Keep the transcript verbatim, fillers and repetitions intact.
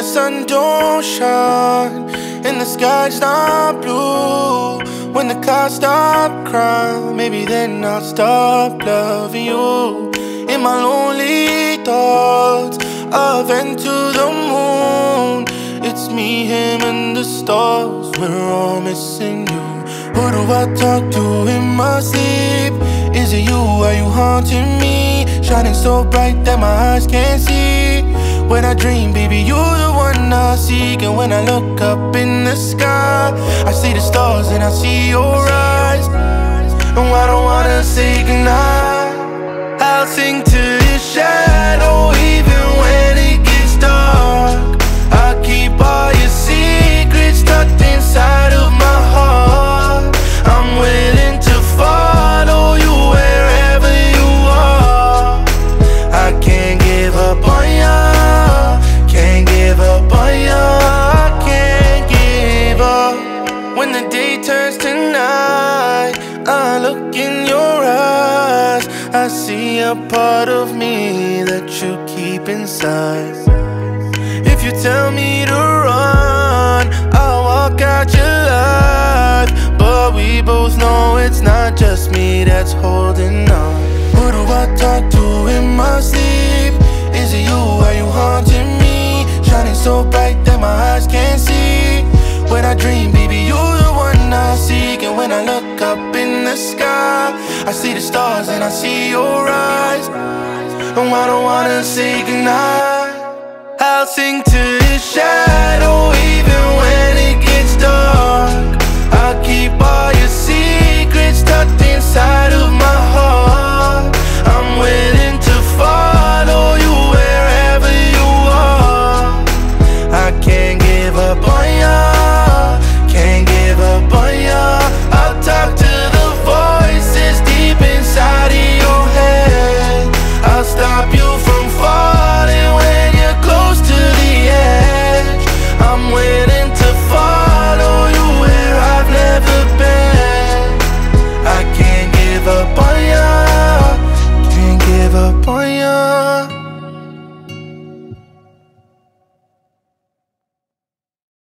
sun don't shine and the sky's not blue, when the clouds stop crying, maybe then I'll stop loving you. In my lonely thoughts, I've been to the moon. It's me, him, and the stars, we're all missing you. Who do I talk to in my sleep? Is it you? Are you haunting me? Shining so bright that my eyes can't see. When I dream, baby, you're the one I seek. And when I look up in the sky, I see the stars and I see your eyes. And I don't wanna say goodnight. I'll sing to your shadow even when it gets dark. I'll keep all your secrets tucked inside of my heart. I'm willing to follow you wherever you are. I can't give up on ya, can't give up on ya, can't give up. When the day turns to night, I look in your eyes, I see a part of me that you keep inside. If you tell me to run, I'll walk out your life. But we both know it's not just me that's holding on. Who do I talk to in my sleep? Is it you? Are you haunting me? Shining so bright that my eyes can't see. When I dream, baby, you're the one I seek. And when I look up in the sky, I see the stars and I see your eyes. And I don't wanna say goodnight. I'll sing to your shadow